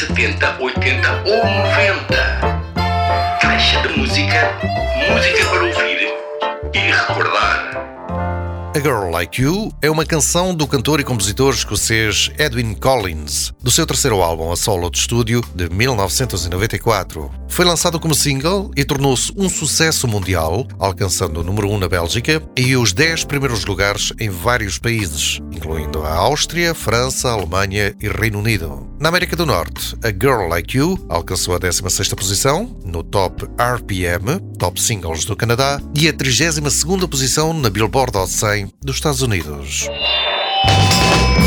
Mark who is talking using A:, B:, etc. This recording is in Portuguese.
A: 70, 80 ou 90. Caixa de música, música para ouvir e recordar.
B: A Girl Like You é uma canção do cantor e compositor escocês Edwyn Collins, do seu terceiro álbum a solo de estúdio de 1994. Foi lançado como single e tornou-se um sucesso mundial, alcançando o número 1 na Bélgica e os 10 primeiros lugares em vários países, incluindo a Áustria, França, Alemanha e Reino Unido. Na América do Norte, a Girl Like You alcançou a 16ª posição no Top RPM, Top Singles do Canadá, e a 32ª posição na Billboard Hot 100 dos Estados Unidos.